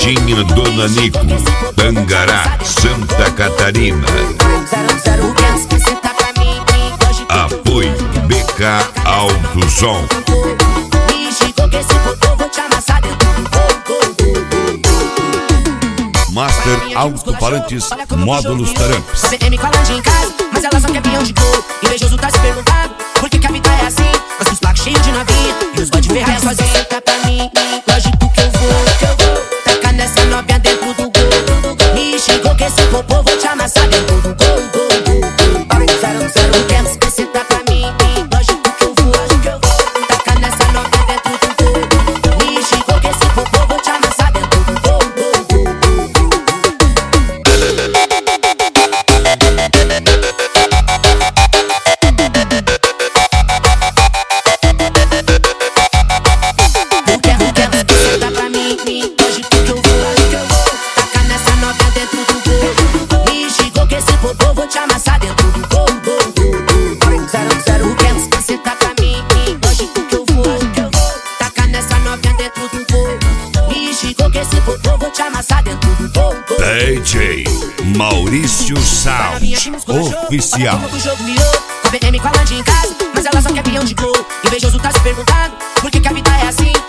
Festinha do Nanico, Tangará, Santa Catarina. Apoio BK Alto Som. Master Alto-Falantes, Módulos Taramps. CM com a Lange em casa, mas ela só quer peão de gol. Invejoso tá se perguntando por que a vida é assim. Nós os placos cheios de novinha e os bode ferrar sozinho. Tá pra mim, lógico que eu vou tacar nessa novinha dentro do gol. Me xingou que esse popô vou te amassar dentro do gol. 0-0, quero que cê tá pra mim. Lógico que eu vou tacar nessa novinha dentro do gol. Me xingou que esse popô vou te amassar dentro do gol. Vou te amassar dentro do gol. 0-0, quero que cê tá pra mim. Lógico que eu vou tacar nessa novinha dentro do gol. Me xingou que esse popô vou te amassar dentro do gol. DJ Maurício Sound Oficial. Com BM com a Lange em casa, mas ela só quer peão de gol. Invejoso tá se perguntando por que a vida é assim.